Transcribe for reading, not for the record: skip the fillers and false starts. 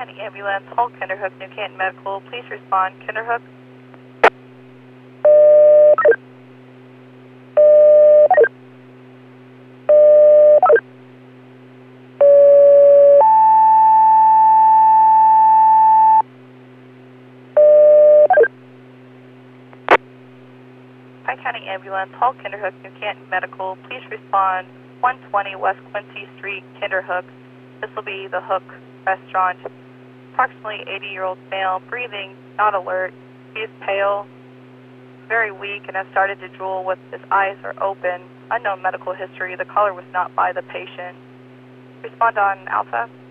County Ambulance, Hall Kinderhook, New Canton Medical. Please respond. Kinderhook. Pike County Ambulance, Hall Kinderhook, New Canton Medical. Please respond. 120 West Quincy Street, Kinderhook. This will be the Hook Restaurant. Approximately 80-year-old male, breathing, not alert. He is pale, very weak, and has started to drool with his eyes are open. Unknown medical history. The caller was not by the patient. Respond on Alpha.